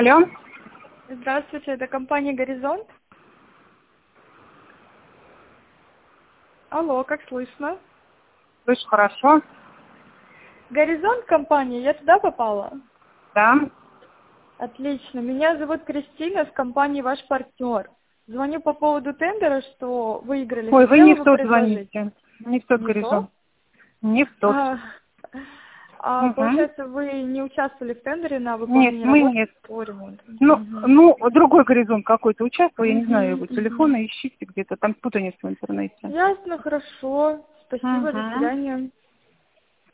Алло, Здравствуйте, это компания «Горизонт». Алло, как слышно? слышу хорошо. «Горизонт» компания, я туда попала? Да. Отлично. Меня зовут Кристина, с компании «Ваш партнер». Звоню по поводу тендера, что выиграли. Ой, вы не Хотела в бы тот предложить. звоните. Не в тот Не то? горизонт. Не в тот. Угу. Получается, вы не участвовали в тендере на Нет, выполнение мы работ нет. по ремонту? Ну, Мгм. ну, другой горизонт какой-то участвовал, я не знаю Мгм, его мгм. телефона, ищите где-то, там путаница в интернете. Ясно, хорошо. Спасибо, до Угу. свидания.